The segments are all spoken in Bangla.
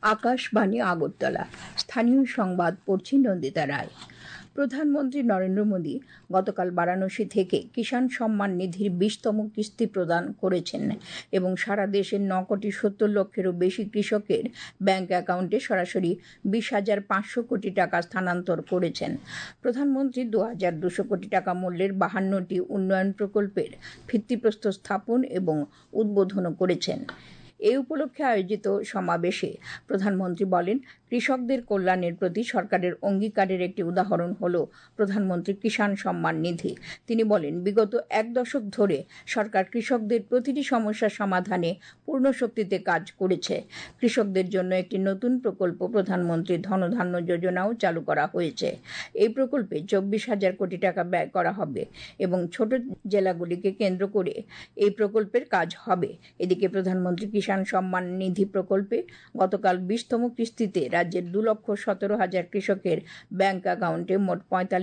আকাশবাণী আগরতলা। স্থানীয় সংবাদ পড়ছি নন্দিতা রায়। প্রধানমন্ত্রী নরেন্দ্র মোদী গতকাল বারাণসী থেকে কিষাণ সম্মান নিধির 20তম কিস্তি প্রদান করেছেন এবং সারা দেশের 9,70,00,000-এরও বেশি কৃষকের ব্যাংক অ্যাকাউন্টে সরাসরি 20,500 কোটি টাকা স্থানান্তর করেছেন। প্রধানমন্ত্রী 2,200 কোটি টাকা মূল্যের 52টি উন্নয়ন প্রকল্পের ভিত্তিপ্রস্তর স্থাপন এবং উদ্বোধনও করেছেন। এই উপলক্ষে আয়োজিত সমাবেশে প্রধানমন্ত্রী বলেন, কৃষকদের কল্যাণের প্রতি সরকারের অঙ্গীকারের একটি উদাহরণ হল প্রধানমন্ত্রী কিষাণ সম্মান নিধি। তিনি বলেন, বিগত 1 দশক ধরে সরকার কৃষকদের প্রতিটি সমস্যার সমাধানে পূর্ণ শক্তিতে কাজ করেছে। কৃষকদের জন্য একটি নতুন প্রকল্প প্রধানমন্ত্রী ধনধান্য যোজনাও চালু করা হয়েছে। এই প্রকল্পে 24,000 কোটি টাকা ব্যয় করা হবে এবং ছোট জেলাগুলিকে কেন্দ্র করে এই প্রকল্পের কাজ হবে। এদিকে প্রধানমন্ত্রী কিষাণ সম্মান নিধি প্রকল্পে গতকাল 20তম কিস্তিতে রাজ্যের 2,17,000 কৃষকের ব্যাংক অ্যাকাউন্টে মোট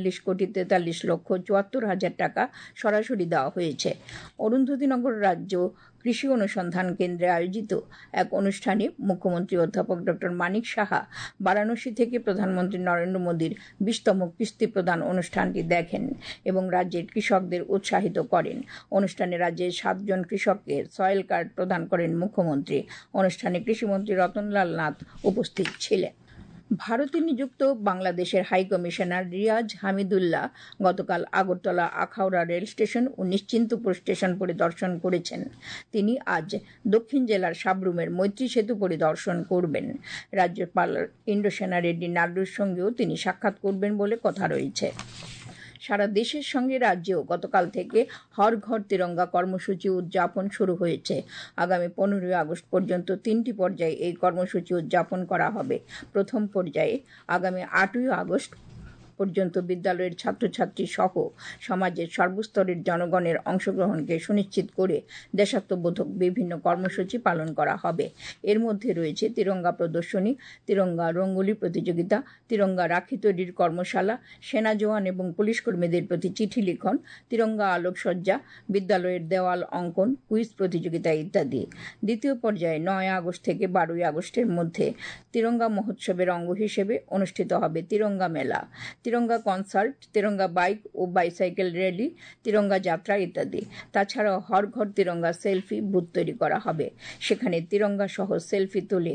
45,43,74,000 টাকা সরাসরি দেওয়া হয়েছে। অরুন্ধতিনগর রাজ্য কৃষি অনুসন্ধান কেন্দ্রে আয়োজিত এক অনুষ্ঠানে মুখ্যমন্ত্রী অধ্যাপক ডক্টর মানিক সাহা বারাণসী থেকে প্রধানমন্ত্রী নরেন্দ্র মোদীর 20তম কিস্তি প্রদান অনুষ্ঠানটি দেখেন এবং রাজ্যের কৃষকদের উৎসাহিত করেন। অনুষ্ঠানে রাজ্যের 7 জন কৃষককে সয়েল কার্ড প্রদান করেন মুখ্যমন্ত্রী। অনুষ্ঠানে কৃষিমন্ত্রী রতনলাল নাথ উপস্থিত ছিলেন। ভারতে নিযুক্ত বাংলাদেশের হাই কমিশনার রিয়াজ হামিদুল্লাহ গতকাল আগরতলা আখাউড়া রেল স্টেশন ও নিশ্চিন্তপুর স্টেশন পরিদর্শন করেছেন। তিনি আজ দক্ষিণ জেলার সাবরুমের মৈত্রী সেতু পরিদর্শন করবেন। রাজ্যপাল ইন্দ্রসেনা রেড্ডি নাইডুর সঙ্গেও তিনি সাক্ষাৎ করবেন বলে কথা রয়েছে। সারা দেশের সঙ্গে রাজ্যেও গতকাল থেকে হর ঘর তিরঙ্গা কর্মসূচি উদযাপন শুরু হয়েছে। আগামী 15 আগস্ট পর্যন্ত 3টি পর্যায়ে এই কর্মসূচি উদযাপন করা হবে। প্রথম পর্যায়ে আগামী 8ই আগস্ট পর্যন্ত বিদ্যালয়ের ছাত্রছাত্রী সহ সমাজের সর্বস্তরের জনগণের অংশগ্রহণকে সুনিশ্চিত করে দেশাত্মবোধক বিভিন্ন কর্মসূচি পালন করা হবে। এর মধ্যে রয়েছে তিরঙ্গা প্রদর্শনী, তিরঙ্গা রঙ্গোলি প্রতিযোগিতা, তিরঙ্গা রাখি তৈরির কর্মশালা, সেনা জওয়ান এবং পুলিশ কর্মীদের প্রতি চিঠি লিখন, তিরঙ্গা আলোকসজ্জা, বিদ্যালয়ের দেওয়াল অঙ্কন, কুইজ প্রতিযোগিতা ইত্যাদি। দ্বিতীয় পর্যায়ে 9 আগস্ট থেকে 12 আগস্টের মধ্যে তিরঙ্গা মহোৎসবের অঙ্গ হিসেবে অনুষ্ঠিত হবে তিরঙ্গা মেলা, তিরঙ্গা কনসার্ট, তিরঙ্গা বাইক ও বাইসাইকেল র্যালি, তিরঙ্গা যাত্রা ইত্যাদি। তাছাড়াও হর ঘর তিরঙ্গা সেলফি বুথ তৈরি করা হবে। সেখানে তিরঙ্গা সহ সেলফি তুলে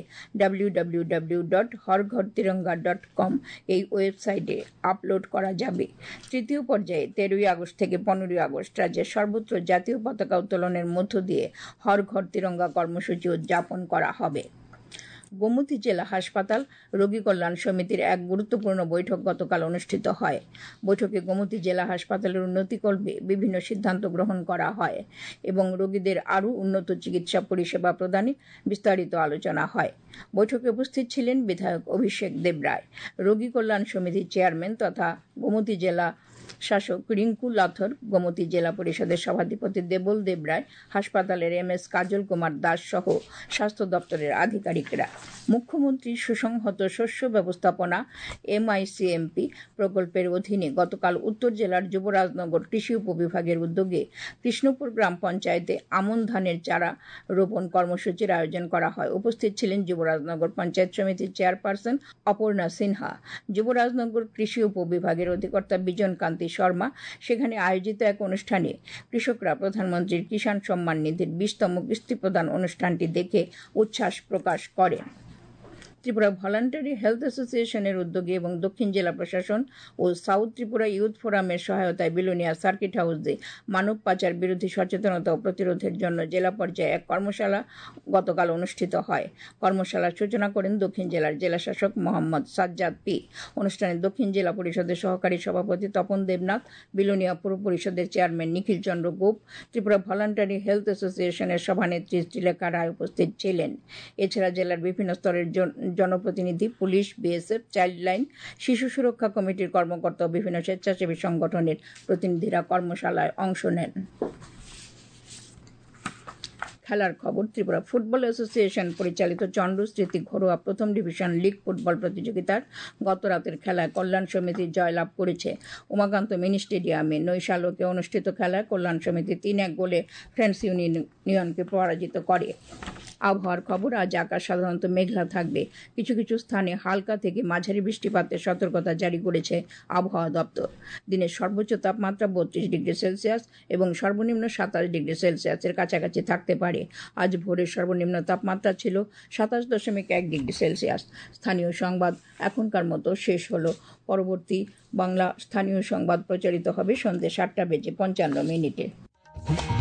www.horghortiranga.com এই ওয়েবসাইটে আপলোড করা যাবে। তৃতীয় পর্যায়ে 13 আগস্ট থেকে 15 আগস্ট রাজ্যের সর্বত্র জাতীয় পতাকা উত্তোলনের মধ্য দিয়ে হর ঘর তিরঙ্গা কর্মসূচি উদযাপন করা হবে। গোমতী জেলা হাসপাতাল রোগী কল্যাণ সমিতির এক গুরুত্বপূর্ণ বৈঠক গতকাল অনুষ্ঠিত হয়। বৈঠকে গোমতী জেলা হাসপাতালের উন্নতিকল্পে বিভিন্ন সিদ্ধান্ত গ্রহণ করা হয় এবং রোগীদের আরও উন্নত চিকিৎসা পরিষেবা প্রদানে বিস্তারিত আলোচনা হয়। বৈঠকে উপস্থিত ছিলেন বিধায়ক অভিষেক দেবরায়, রোগী কল্যাণ সমিতির চেয়ারম্যান তথা গোমতী জেলা শাসক রিঙ্কু লাথর, গোমতী জেলা পরিষদের সভাধিপতি দেবল দেবরায়, হাসপাতালের MS কাজল কুমার দাস সহ স্বাস্থ্য দপ্তরের আধিকারিকরা। মুখ্যমন্ত্রী সুসংহত শস্য ব্যবস্থাপনা MICMP প্রকল্পের অধীনে গতকাল উত্তর জেলার যুবরাজনগর কৃষি উপবিভাগের উদ্যোগে কৃষ্ণপুর গ্রাম পঞ্চায়েতে আমন ধানের চারা রোপণ কর্মসূচির আয়োজন করা হয়। উপস্থিত ছিলেন যুবরাজনগর পঞ্চায়েত সমিতির চেয়ারপারসন অপর্ণা সিনহা, যুবরাজনগর কৃষি উপবিভাগের অধিকর্তা বিজন কান্তি শর্মা। সেখানে আয়োজিত এক অনুষ্ঠানে কৃষকরা প্রধানমন্ত্রীর কিষাণ সম্মান নিধির 20তম কিস্তি প্রদান অনুষ্ঠানটি দেখে উচ্ছ্বাস প্রকাশ করেন। ত্রিপুরা ভলান্টারি হেলথ অ্যাসোসিয়েশনের উদ্যোগে এবং দক্ষিণ জেলা প্রশাসন ও সাউথ ত্রিপুরা ইউথ ফোরামের সহায়তায় বিলোনিয়া সার্কিট হাউসে মানব পাচার বিরোধী সচেতনতা ও প্রতিরোধের জন্য জেলা পর্যায়ে এক কর্মশালা গতকাল অনুষ্ঠিত হয়। কর্মশালার সূচনা করেন দক্ষিণ জেলার জেলাশাসক মোহাম্মদ সাজ্জাদ পি। অনুষ্ঠানে দক্ষিণ জেলা পরিষদের সহকারী সভাপতি তপন দেবনাথ, বিলোনিয়া পুর পরিষদের chairman Nikhil Chandra Gope, Tripura voluntary health অ্যাসোসিয়েশনের সভানেত্রী শ্রীলেখা রায় উপস্থিত ছিলেন। এছাড়া জেলার বিভিন্ন স্তরের জনপ্রতিনিধি, পুলিশ, BSF, চাইল্ডলাইন, শিশু সুরক্ষা কমিটির কর্মকর্তা ও বিভিন্ন স্বেচ্ছাসেবী সংগঠনের প্রতিনিধিরা কর্মশালায় অংশ নেন। খেলার খবর। ত্রিপুরা ফুটবল অ্যাসোসিয়েশন পরিচালিত চন্দ্র স্মৃতি ঘরোয়া প্রথম ডিভিশন লিগ ফুটবল প্রতিযোগিতার গত রাতের খেলায় কল্যাণ সমিতি জয়লাভ করেছে। উমাকান্ত মিনি স্টেডিয়ামে নৈশালোকে অনুষ্ঠিত খেলায় কল্যাণ সমিতি 3-1 গোলে ফ্রেন্ডস ইউনিয়নকে পরাজিত করে। আবহাওয়ার খবর। আজ আকাশ সাধারণত মেঘলা থাকবে। কিছু কিছু স্থানে হালকা থেকে মাঝারি বৃষ্টিপাতের সতর্কতা জারি করেছে আবহাওয়া দপ্তর। দিনের সর্বোচ্চ তাপমাত্রা 32 ডিগ্রি সেলসিয়াস এবং সর্বনিম্ন 27 ডিগ্রি সেলসিয়াসের কাছাকাছি থাকতে পারে। আজ ভোরের সর্বনিম্ন তাপমাত্রা ছিল 27.1 ডিগ্রি সেলসিয়াস। স্থানীয় সংবাদ এখনকার মতো শেষ হলো। পরবর্তী বাংলা স্থানীয় সংবাদ প্রচারিত হবে সন্ধ্যে 7:55 মিনিটে।